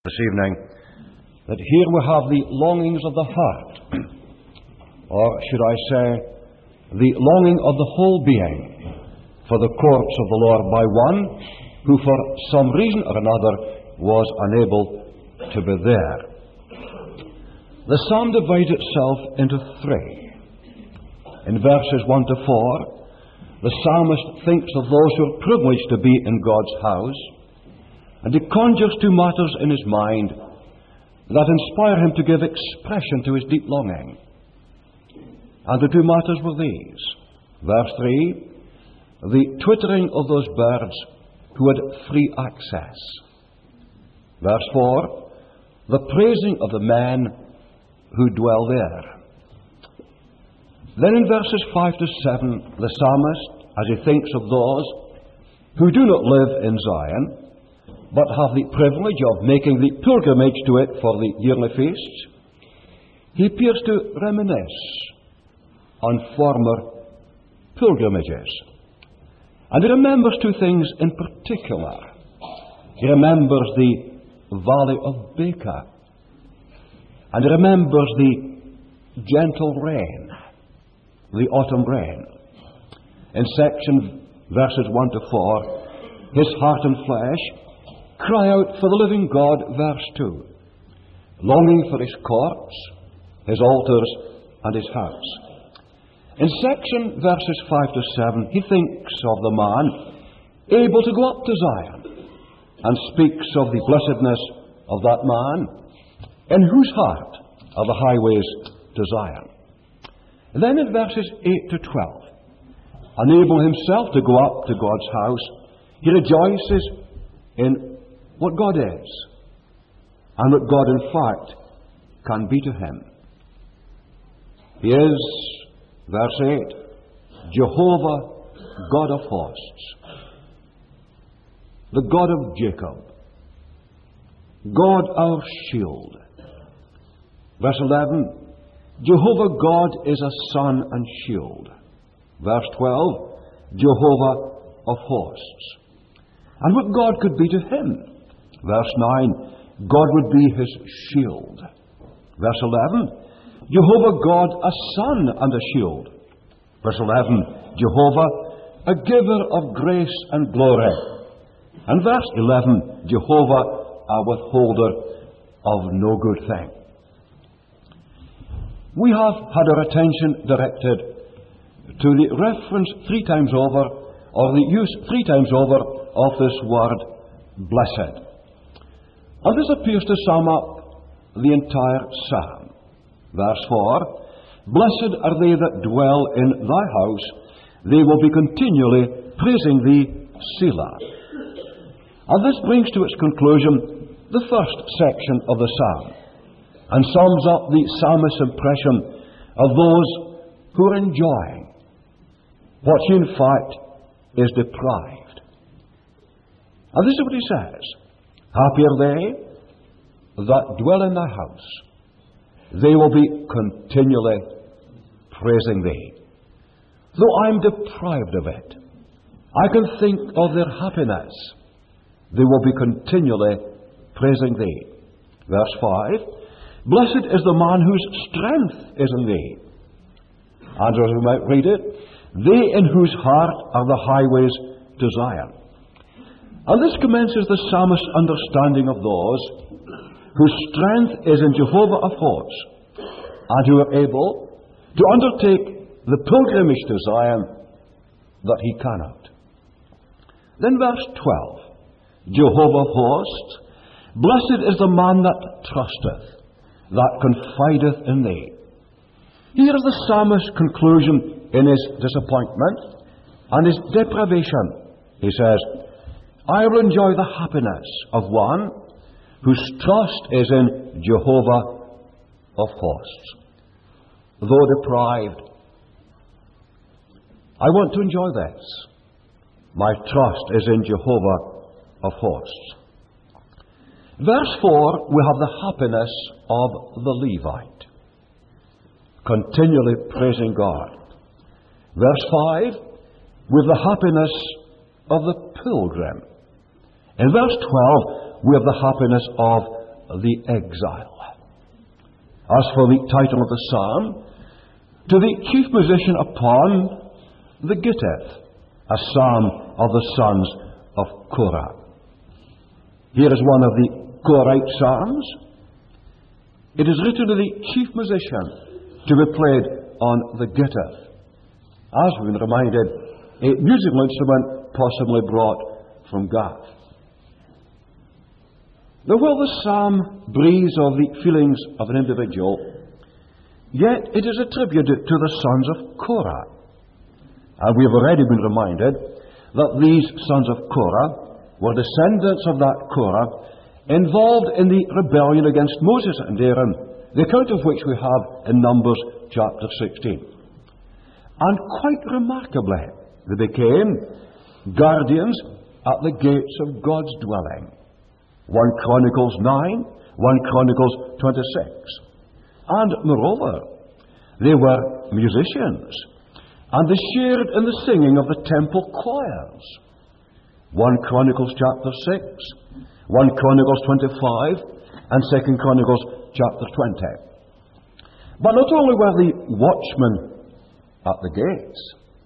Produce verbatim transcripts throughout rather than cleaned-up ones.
this evening that here we have the longings of the heart, or should I say, the longing of the whole being for the courts of the Lord by one who for some reason or another was unable to be there. The psalm divides itself into three. In verses one to four, the psalmist thinks of those who are privileged to be in God's house, and he conjures two matters in his mind that inspire him to give expression to his deep longing. And the two matters were these. Verse three, the twittering of those birds who had free access. Verse four, the praising of the men who dwell there. Then in verses five to seven, the psalmist, as he thinks of those who do not live in Zion, but have the privilege of making the pilgrimage to it for the yearly feasts, he appears to reminisce on former pilgrimages. And he remembers two things in particular. He remembers the valley of Baca, and he remembers the gentle rain, the autumn rain. In section verses one to four, his heart and flesh cry out for the living God, verse two, longing for his courts, his altars, and his house. In section verses five to seven, he thinks of the man able to go up to Zion, and speaks of the blessedness of that man, in whose heart are the highways to Zion. And then in verses eight to twelve, unable himself to go up to God's house, he rejoices in what God is, and what God in fact can be to him. He is, verse eight, Jehovah, God of hosts, the God of Jacob, God our shield. Verse eleven, Jehovah God is a sun and shield. Verse twelve, Jehovah of hosts. And what God could be to him. Verse nine, God would be his shield. Verse eleven, Jehovah God, a sun and a shield. Verse eleven, Jehovah, a giver of grace and glory. And verse eleven, Jehovah, a withholder of no good thing. We have had our attention directed to the reference three times over, or the use three times over of this word, blessed. And this appears to sum up the entire psalm. Verse four, blessed are they that dwell in thy house, they will be continually praising thee, Selah. And this brings to its conclusion the first section of the psalm, and sums up the psalmist's impression of those who are enjoying what he in fact is deprived. And this is what he says, happy are they that dwell in thy house, they will be continually praising thee. Though I'm deprived of it, I can think of their happiness, they will be continually praising thee. Verse five, blessed is the man whose strength is in thee. And as we might read it, they in whose heart are the highways to Zion. And this commences the psalmist's understanding of those whose strength is in Jehovah of hosts, and who are able to undertake the pilgrimage to Zion that he cannot. Then verse twelve, Jehovah of hosts, blessed is the man that trusteth, that confideth in thee. Here is the psalmist's conclusion in his disappointment and his deprivation. He says, I will enjoy the happiness of one whose trust is in Jehovah of hosts. Though deprived, I want to enjoy this. My trust is in Jehovah of hosts. Verse four, we have the happiness of the Levite, continually praising God. Verse five, with the happiness of the pilgrim. In verse twelve, we have the happiness of the exile. As for the title of the psalm, to the chief musician upon the Gittith, a psalm of the sons of Korah. Here is one of the Korite psalms. It is written to the chief musician to be played on the Gittith. As we've been reminded, a musical instrument possibly brought from Gath. Now, while the psalm breathes of the feelings of an individual, yet it is attributed to the sons of Korah. And we have already been reminded that these sons of Korah were descendants of that Korah involved in the rebellion against Moses and Aaron, the account of which we have in Numbers chapter sixteen. And quite remarkably, they became guardians at the gates of God's dwelling. First Chronicles nine, First Chronicles twenty-six. And moreover, they were musicians, and they shared in the singing of the temple choirs. First Chronicles chapter six, First Chronicles twenty-five, and Second Chronicles chapter twenty. But not only were they watchmen at the gates,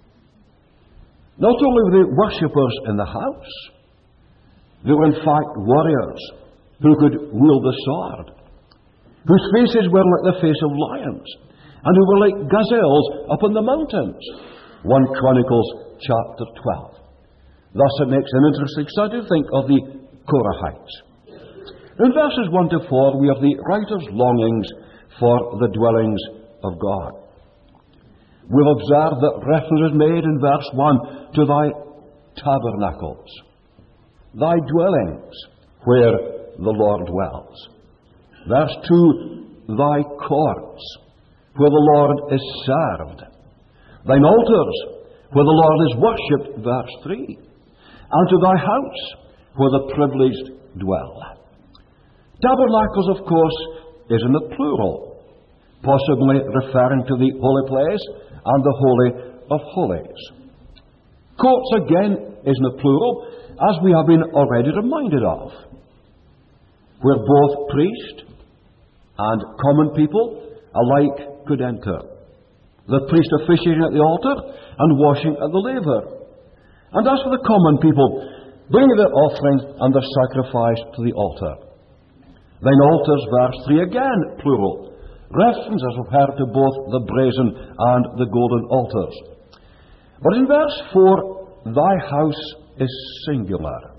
not only were they worshippers in the house, they were in fact warriors who could wield the sword, whose faces were like the face of lions, and who were like gazelles up on the mountains. First Chronicles chapter twelve. Thus it makes an interesting study to think of the Korahites. In verses one to four we have the writer's longings for the dwellings of God. We've observed that reference is made in verse one to thy tabernacles, thy dwellings, where the Lord dwells. Verse two, thy courts, where the Lord is served. Thine altars, where the Lord is worshipped. Verse three. And to thy house, where the privileged dwell. Tabernacles, of course, is in the plural, possibly referring to the holy place and the Holy of Holies. Courts, again, is in the plural, as we have been already reminded of, where both priest and common people alike could enter. The priest officiating at the altar and washing at the laver. And as for the common people, bringing their offerings and their sacrifice to the altar. Thine altars, verse three, again, plural. Reference, as we've heard, to both the brazen and the golden altars. But in verse four, thy house is singular.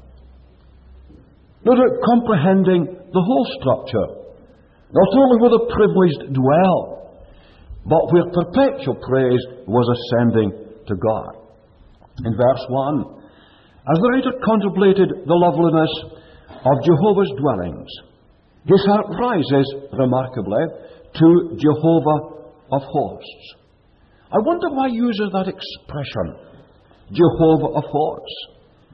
Note, comprehending the whole structure, not only where the privileged dwell, but where perpetual praise was ascending to God. In verse one, as the writer contemplated the loveliness of Jehovah's dwellings, his heart rises, remarkably, to Jehovah of hosts. I wonder why he uses that expression, Jehovah of hosts.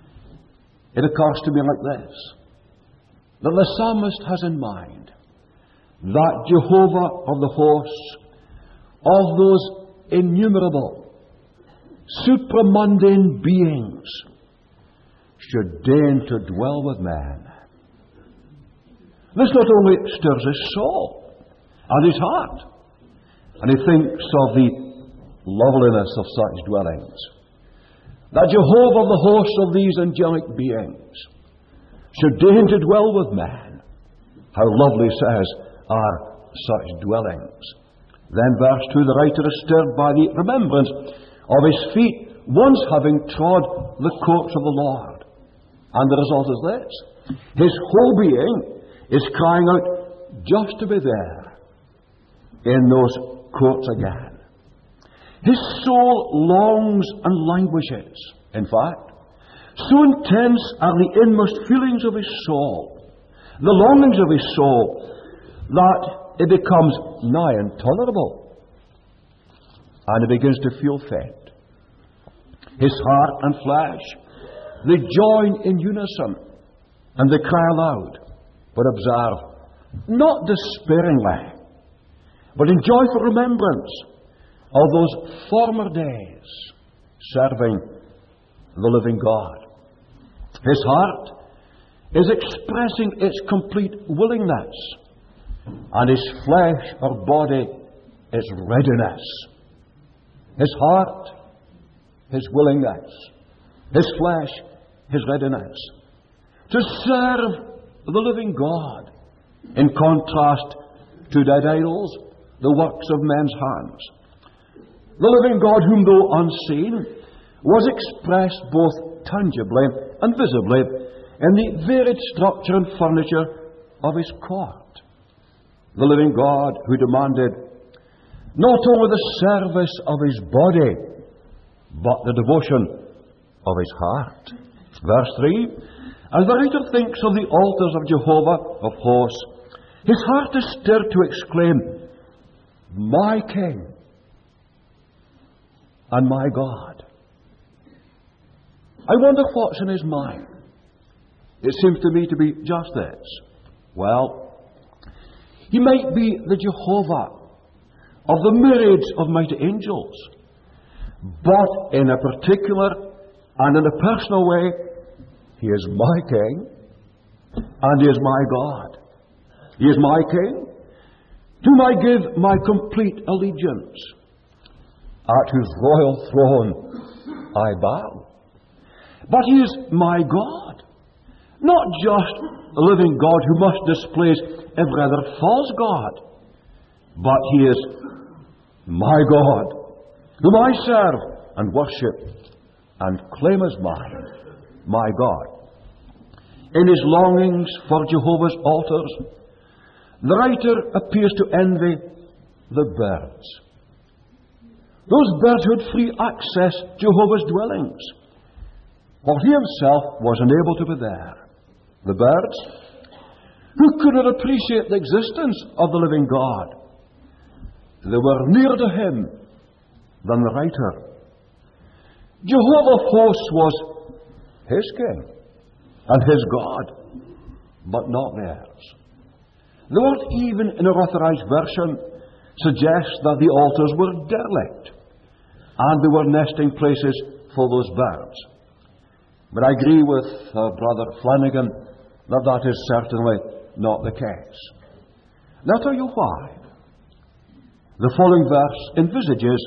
It occurs to me like this, that the psalmist has in mind that Jehovah of the hosts, of those innumerable, supramundane beings, should deign to dwell with man. This not only stirs his soul and his heart, and he thinks of the loveliness of such dwellings, that Jehovah of the hosts of these angelic beings should deign to dwell with man. How lovely, says, are such dwellings. Then verse two, the writer is stirred by the remembrance of his feet once having trod the courts of the Lord. And the result is this: his whole being is crying out just to be there in those courts again. His soul longs and languishes. In fact, so intense are the inmost feelings of his soul, the longings of his soul, that it becomes nigh intolerable, and he begins to feel faint. His heart and flesh, they join in unison, and they cry aloud. But observe, not despairingly, but in joyful remembrance of those former days serving the living God. His heart is expressing its complete willingness, and his flesh or body is readiness. His heart, his willingness, his flesh, his readiness to serve the living God, in contrast to dead idols, the works of men's hands. The living God, whom though unseen, was expressed both tangibly and visibly in the varied structure and furniture of his court. The living God who demanded not only the service of his body, but the devotion of his heart. Verse three, as the writer thinks of the altars of Jehovah of hosts, his heart is stirred to exclaim, my King and my God. I wonder what's in his mind. It seems to me to be just this. Well, he might be the Jehovah of the myriads of mighty angels, but in a particular and in a personal way, he is my King and he is my God. He is my King, to whom I give my complete allegiance, at whose royal throne I bow. But he is my God, not just a living God who must displace every other false god, but he is my God, whom I serve and worship and claim as mine, my God. In his longings for Jehovah's altars, the writer appears to envy the birds. Those birds who had free access to Jehovah's dwellings, while he himself was unable to be there. The birds, who could not appreciate the existence of the living God, they were nearer to him than the writer. Jehovah of hosts was his King and his God, but not theirs. The word even in a authorized version suggests that the altars were derelict and they were nesting places for those birds. But I agree with uh, Brother Flanagan that that is certainly not the case. And I'll tell you why. The following verse envisages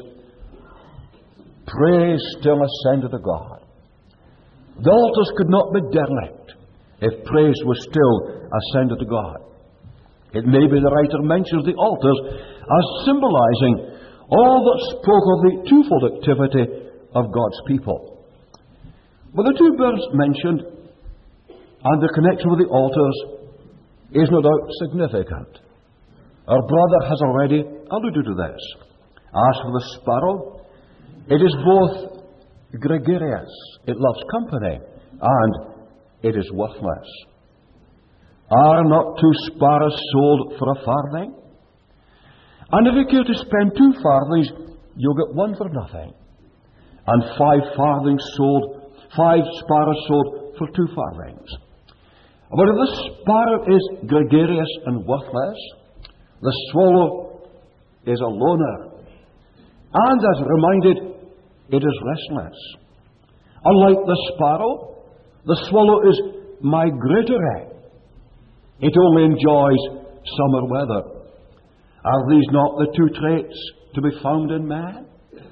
praise still ascended to God. The altars could not be derelict if praise was still ascended to God. It may be the writer mentions the altars as symbolizing all that spoke of the twofold activity of God's people. But the two birds mentioned and the connection with the altars is no doubt significant. Our brother has already alluded to this. As for the sparrow, it is both gregarious, it loves company, and it is worthless. Are not two sparrows sold for a farthing? And if you care to spend two farthings, you'll get one for nothing. And five farthings sold, five sparrows sold for two farthings. But if the sparrow is gregarious and worthless, the swallow is a loner. And as reminded, it is restless. Unlike the sparrow, the swallow is migratory. It only enjoys summer weather. Are these not the two traits to be found in man?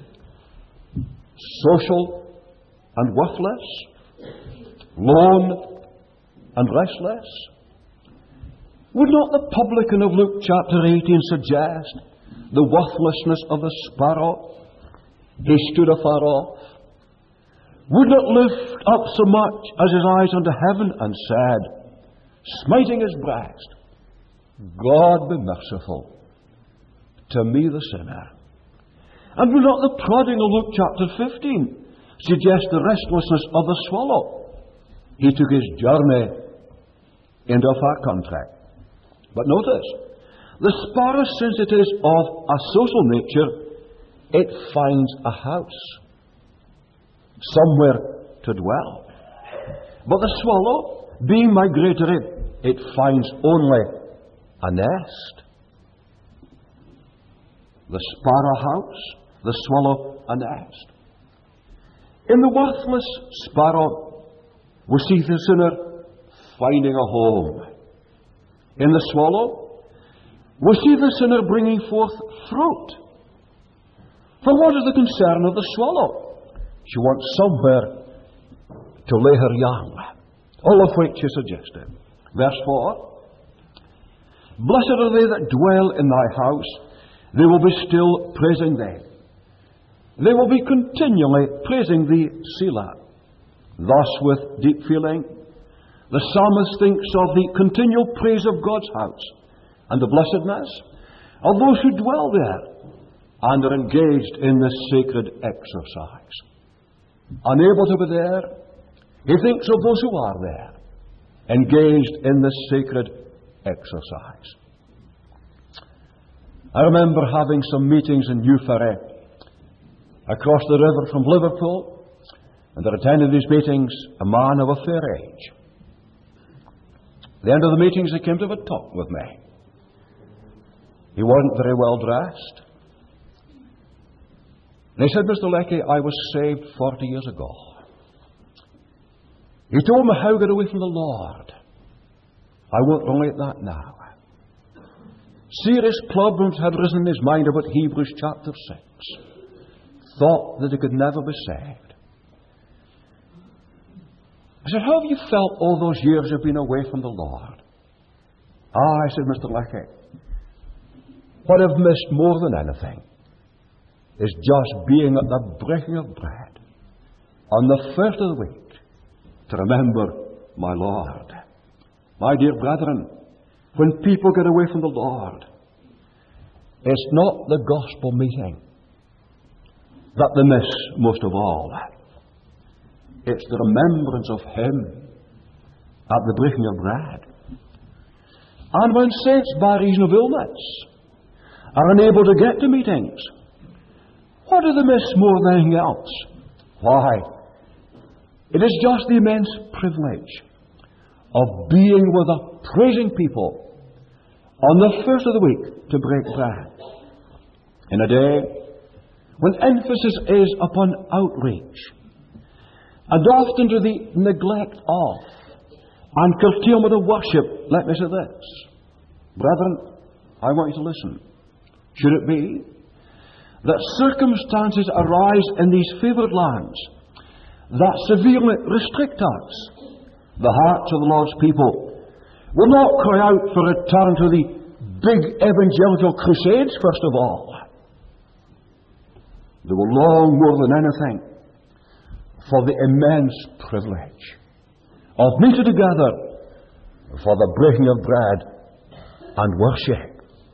Social and worthless, lone and restless. Would not the publican of Luke chapter eighteen suggest the worthlessness of the sparrow? He stood afar off, would not lift up so much as his eyes unto heaven, and said, smiting his breast, God be merciful to me the sinner. And will not the prodding of Luke chapter fifteen suggest the restlessness of the swallow? He took his journey into a far country. But notice, the sparrow, since it is of a social nature, it finds a house, somewhere to dwell. But the swallow, being migratory, it finds only a nest. The sparrow house, the swallow a nest. In the worthless sparrow, we see the sinner finding a home. In the swallow, we see the sinner bringing forth fruit. For what is the concern of the swallow? She wants somewhere to lay her young, all of which is suggested. Verse four, blessed are they that dwell in thy house, they will be still praising thee. They will be continually praising thee, Selah. Thus, with deep feeling, the psalmist thinks of the continual praise of God's house and the blessedness of those who dwell there and are engaged in this sacred exercise. Unable to be there, he thinks of those who are there, engaged in this sacred exercise. I remember having some meetings in Newferry, across the river from Liverpool, and there attended these meetings a man of a fair age. At the end of the meetings, he came to have a talk with me. He wasn't very well dressed. And he said, Mister Leckie, I was saved forty years ago. He told me how to get away from the Lord. I won't relate that now. Serious problems had risen in his mind about Hebrews chapter six. Thought that he could never be saved. I said, how have you felt all those years you've been away from the Lord? Ah, I said, Mister Leckie, what I've missed more than anything is just being at the breaking of bread on the first of the week to remember my Lord. My dear brethren, when people get away from the Lord, it's not the gospel meeting that they miss most of all. It's the remembrance of Him at the breaking of bread. And when saints, by reason of illness, are unable to get to meetings, what do they miss more than anything else? Why? It is just the immense privilege of being with a praising people on the first of the week to break bread. In a day when emphasis is upon outreach, and often to the neglect of and curtailment of worship, let me say this. Brethren, I want you to listen. Should it be that circumstances arise in these favoured lands that severely restrict us, the hearts of the Lord's people will not cry out for a return to the big evangelical crusades, first of all. They will long more than anything for the immense privilege of meeting together for the breaking of bread and worship.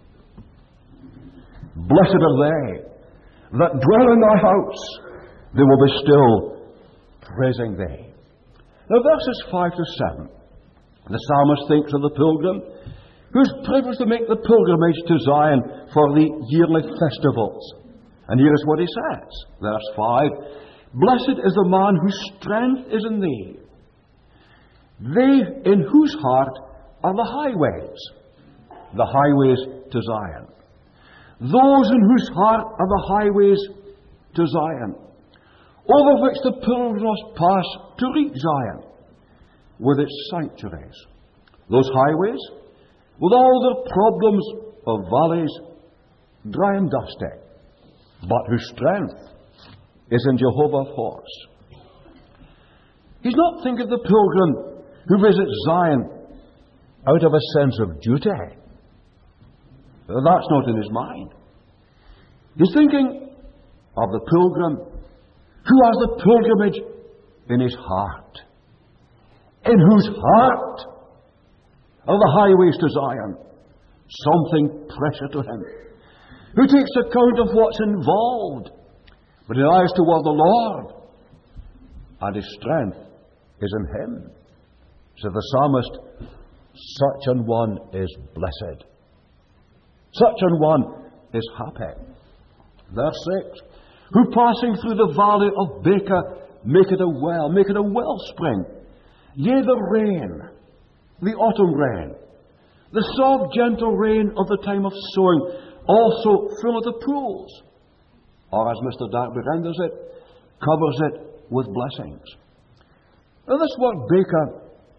Blessed are they that dwell in thy house, they will be still praising thee. Now verses five to seven, the psalmist thinks of the pilgrim who's privileged to make the pilgrimage to Zion for the yearly festivals. And here is what he says, verse five, blessed is the man whose strength is in thee, they in whose heart are the highways, the highways to Zion. Those in whose heart are the highways to Zion, over which the pilgrims must pass to reach Zion, with its sanctuaries. Those highways, with all their problems of valleys, dry and dusty, but whose strength is in Jehovah of hosts. He's not thinking of the pilgrim who visits Zion out of a sense of duty. That's not in his mind. He's thinking of the pilgrim who has the pilgrimage in his heart, in whose heart are the highways to Zion, something precious to him, who takes account of what's involved, but his eyes toward the Lord, and his strength is in Him. So the psalmist, such an one is blessed. Such an one is happy. Verse six, who passing through the valley of Baca make it a well, make it a wellspring. Yea, the rain, the autumn rain, the soft, gentle rain of the time of sowing, also filleth the pools. Or as Mister Darby renders it, covers it with blessings. Now this word Baca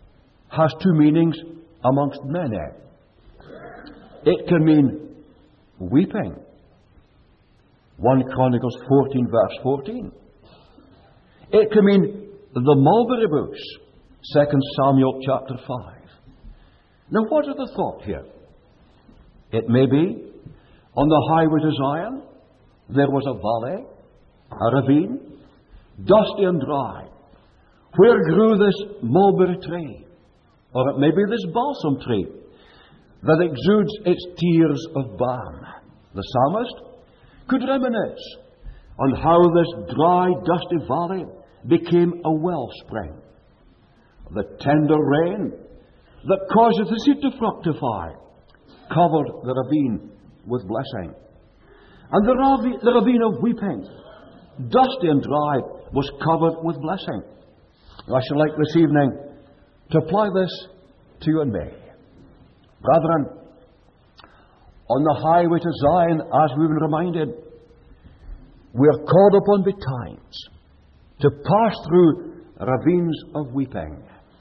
has two meanings amongst many. It can mean weeping. First Chronicles fourteen, verse fourteen. It can mean the mulberry bush. Second Samuel chapter five. Now what is the thought here? It may be on the highway to Zion there was a valley, a ravine, dusty and dry, where grew this mulberry tree, or it may be this balsam tree that exudes its tears of balm. The psalmist could reminisce on how this dry, dusty valley became a wellspring. The tender rain that causes the seed to fructify covered the ravine with blessing. And the, ravi- the ravine of weeping, dusty and dry, was covered with blessing. I should like this evening to apply this to you and me. Brethren, on the highway to Zion, as we've been reminded, we are called upon betimes to pass through ravines of weeping.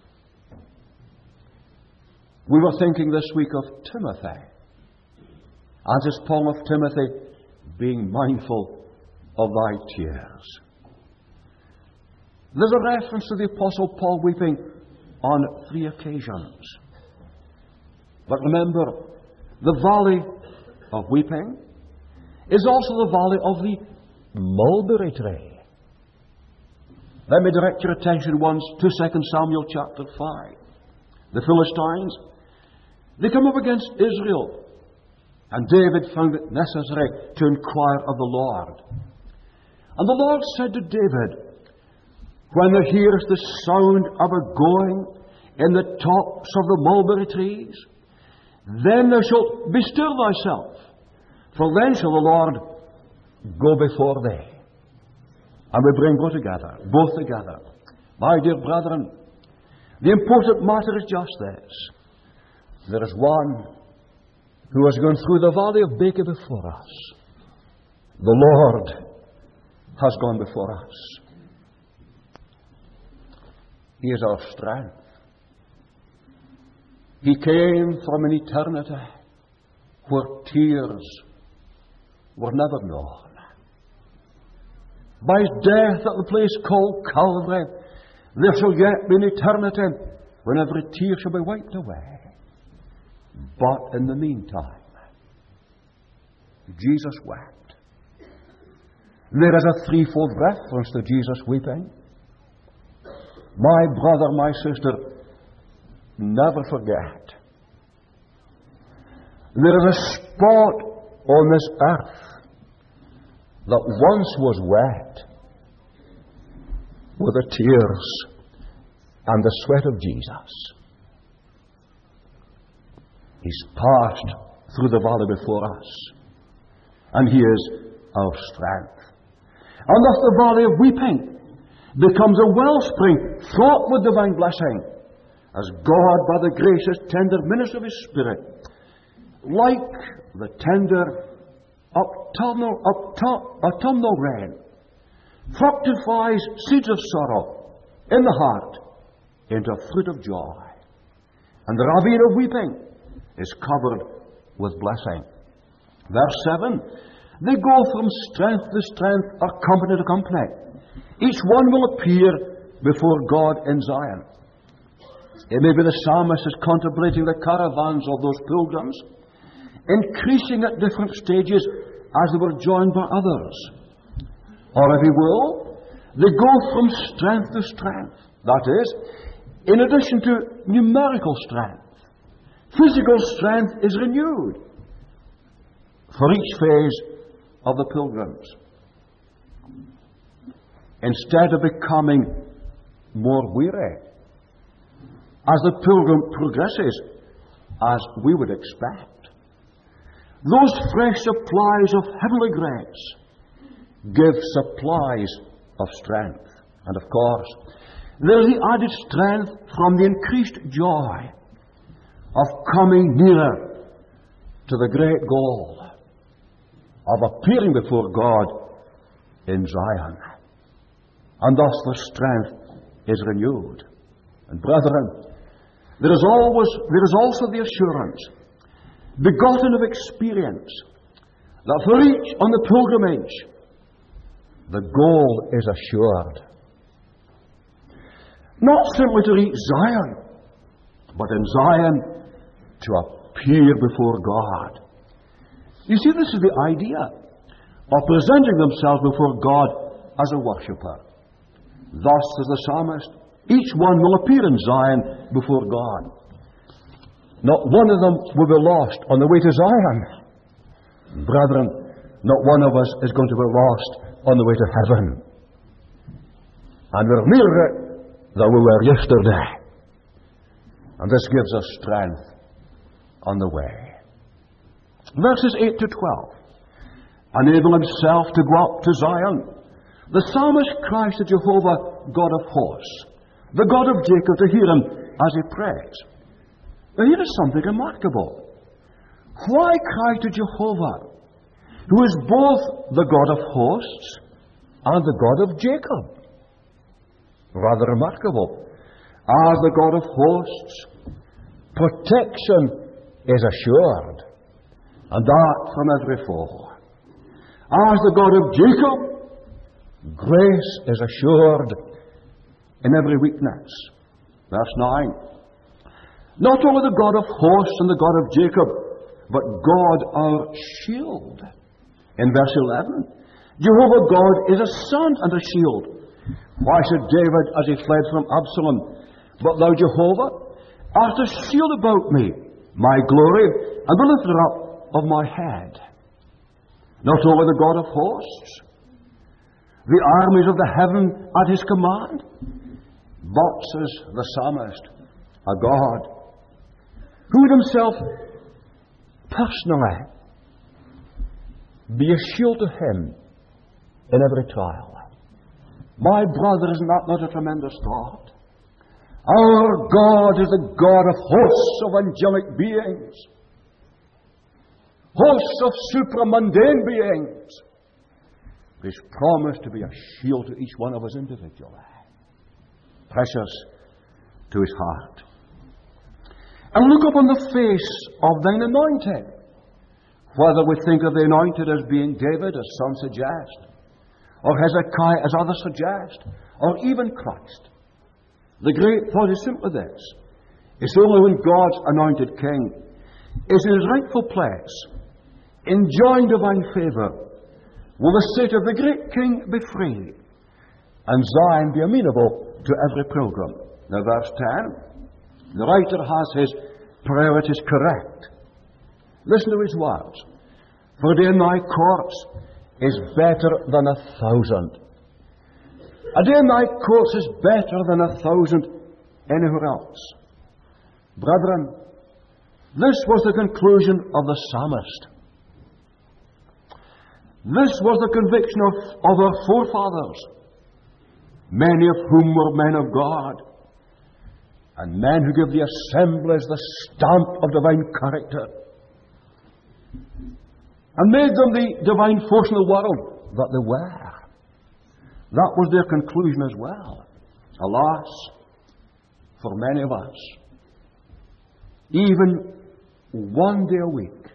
We were thinking this week of Timothy, and his poem of Timothy, being mindful of thy tears. There's a reference to the Apostle Paul weeping on three occasions. But remember, the valley of weeping is also the valley of the mulberry tree. Let me direct your attention once to Second Samuel chapter five. The Philistines, they come up against Israel, and David found it necessary to inquire of the Lord. And the Lord said to David, when thou hearest the sound of a going in the tops of the mulberry trees, then thou shalt bestir thyself, for then shall the Lord go before thee. And we bring both together, both together. My dear brethren, the important matter is just this. There is one who has gone through the valley of Baca before us. The Lord has gone before us. He is our strength. He came from an eternity where tears were never known. By his death at the place called Calvary, there shall yet be an eternity when every tear shall be wiped away. But in the meantime, Jesus wept. There is a threefold reference to Jesus weeping. My brother, my sister, never forget. There is a spot on this earth that once was wet with the tears and the sweat of Jesus. He's passed through the valley before us, and He is our strength. And thus the valley of weeping becomes a wellspring fraught with divine blessing, as God, by the gracious, tender ministry of His Spirit, like the tender autumnal, autumnal rain, fructifies seeds of sorrow in the heart into a fruit of joy. And the ravine of weeping is covered with blessing. Verse seven, they go from strength to strength, or company to company. Each one will appear before God in Zion. It may be the psalmist is contemplating the caravans of those pilgrims, increasing at different stages as they were joined by others. Or if he will, they go from strength to strength. That is, in addition to numerical strength, physical strength is renewed for each phase of the pilgrims. Instead of becoming more weary as the pilgrim progresses, as we would expect, those fresh supplies of heavenly grace give supplies of strength. And of course, there is the added strength from the increased joy of coming nearer to the great goal of appearing before God in Zion. And thus the strength is renewed. And brethren, There is always, there is also the assurance, begotten of experience, that for each on the pilgrimage, the goal is assured. Not simply to reach Zion, but in Zion to appear before God. You see, this is the idea of presenting themselves before God as a worshipper. Thus, as the psalmist, each one will appear in Zion before God. Not one of them will be lost on the way to Zion. Brethren, not one of us is going to be lost on the way to heaven. And we're nearer it than we were yesterday. And this gives us strength on the way. Verses eight to twelve. Unable himself to go up to Zion, the psalmist cries to Jehovah, God of hosts, the God of Jacob, to hear him as he prays. Now here is something remarkable. Why cry to Jehovah, who is both the God of hosts and the God of Jacob? Rather remarkable. As the God of hosts, protection is assured, and that from every foe. As the God of Jacob, grace is assured in every weakness. Verse nine. Not only the God of hosts and the God of Jacob, but God our shield. In verse eleven, Jehovah God is a sun and a shield. Why said David as he fled from Absalom, but thou, Jehovah, art a shield about me, my glory, and the lifter up of my head. Not only the God of hosts, the armies of the heaven at his command, but, says the psalmist, a God who would himself personally be a shield to him in every trial. My brother, is that not a tremendous thought? Our God is the God of hosts of angelic beings, hosts of supramundane beings. He's promised to be a shield to each one of us individually. Precious to his heart. And look upon the face of thine anointed. Whether we think of the anointed as being David, as some suggest, or Hezekiah, as others suggest, or even Christ. The great thought is simply this. It's only when God's anointed king is in his rightful place, enjoying divine favour, will the state of the great king be free, and Zion be amenable to every program. Now, verse ten, the writer has his priorities correct. Listen to his words. For a day in thy courts is better than a thousand. A day in thy courts is better than a thousand anywhere else. Brethren, this was the conclusion of the psalmist. This was the conviction of, of our forefathers, many of whom were men of God, and men who give the assemblies the stamp of divine character, and made them the divine force in the world that they were. That was their conclusion as well. Alas, for many of us, even one day a week,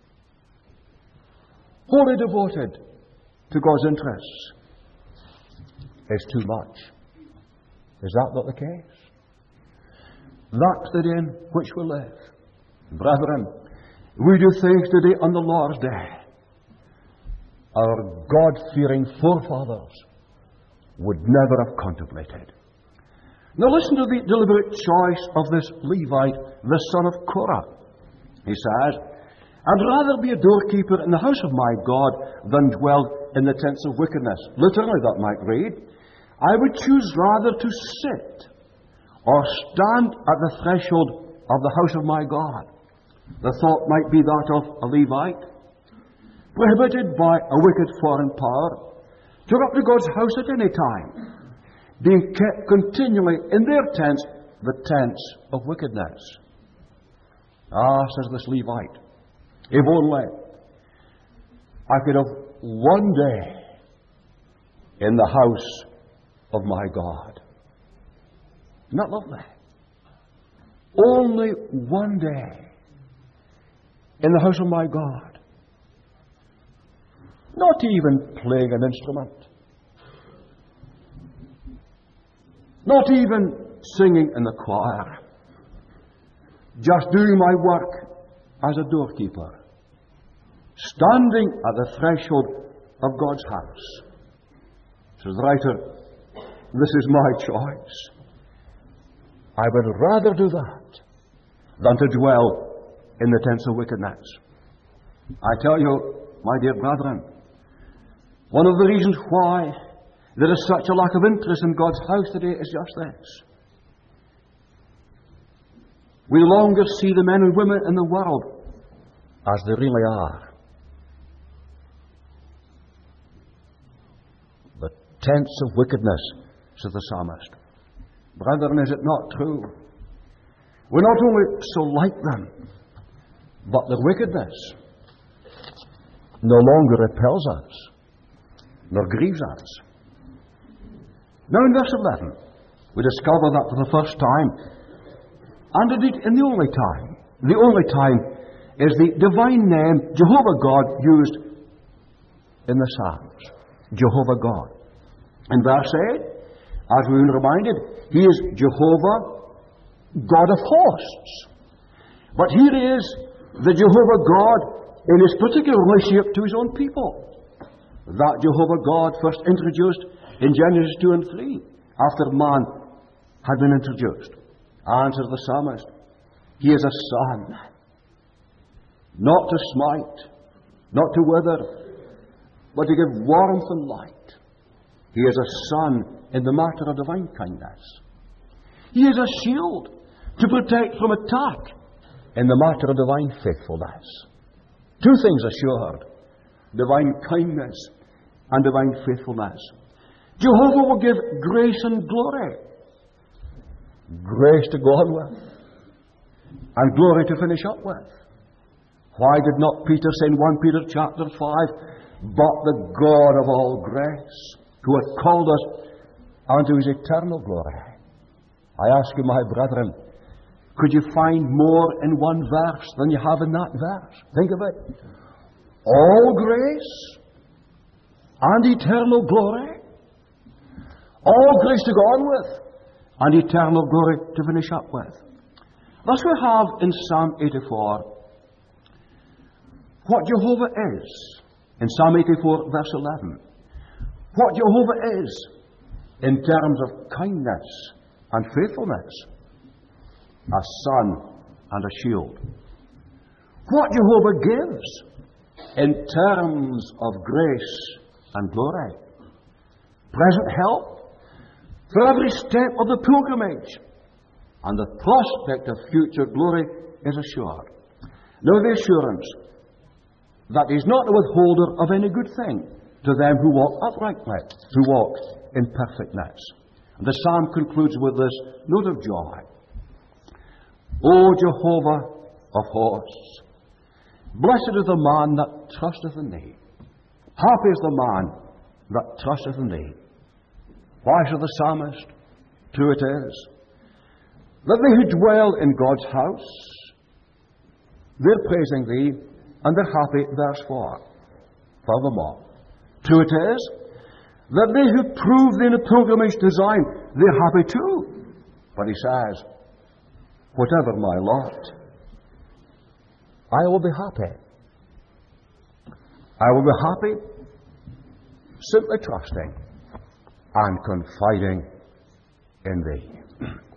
wholly devoted to God's interests, is too much. Is that not the case? That's the day in which we live. Brethren, we do things today on the Lord's day our God-fearing forefathers would never have contemplated. Now listen to the deliberate choice of this Levite, the son of Korah. He says, I'd rather be a doorkeeper in the house of my God than dwell in the tents of wickedness. Literally, that might read, I would choose rather to sit or stand at the threshold of the house of my God. The thought might be that of a Levite, prohibited by a wicked foreign power to go up to God's house at any time, being kept continually in their tents, the tents of wickedness. Ah, says this Levite, if only I could have one day in the house of my God. Isn't that lovely? only one day in the house of my God. Not even playing an instrument. Not even singing in the choir. Just doing my work as a doorkeeper. Standing at the threshold of God's house. Says the writer, this is my choice. I would rather do that than to dwell in the tents of wickedness. I tell you, my dear brethren, one of the reasons why there is such a lack of interest in God's house today is just this. We no longer see the men and women in the world as they really are. The tents of wickedness, says the psalmist. Brethren, is it not true? We not only so like them, but their wickedness no longer repels us, nor grieves us. Now in verse eleven, we discover that for the first time, and indeed in the only time, the only time is the divine name Jehovah God used in the Psalms. Jehovah God. In verse eight, as we've been reminded, He is Jehovah, God of hosts. But here is the Jehovah God in His particular relationship to His own people. That Jehovah God first introduced in Genesis two and three, after man had been introduced. Answers the psalmist, He is a sun, not to smite, not to wither, but to give warmth and light. He is a sun in the matter of divine kindness. He is a shield to protect from attack in the matter of divine faithfulness. Two things assured, divine kindness and divine faithfulness. Jehovah will give grace and glory. Grace to go on with, and glory to finish up with. Why did not Peter say in First Peter chapter five, but the God of all grace, who hath called us unto His eternal glory? I ask you, my brethren, could you find more in one verse than you have in that verse? Think of it. All grace and eternal glory. All grace to go on with, and eternal glory to finish up with. Thus we have in Psalm eighty-four what Jehovah is. In Psalm eighty-four verse eleven. What Jehovah is in terms of kindness and faithfulness. A sun and a shield. What Jehovah gives in terms of grace and glory. Present help for every step of the pilgrimage, and the prospect of future glory is assured. Now the assurance that He is not the withholder of any good thing to them who walk uprightly, who walk in perfectness. And the psalm concludes with this note of joy. O Jehovah of hosts, blessed is the man that trusteth in Thee. Happy is the man that trusteth in Thee. Why, said the psalmist? True it is, that they who dwell in God's house, they're praising Thee, and they're happy, verse four. Furthermore, true it is, that they who prove Thee in a pilgrimage design, they're happy too. But he says, whatever my lot, I will be happy. I will be happy simply trusting and confiding in Thee.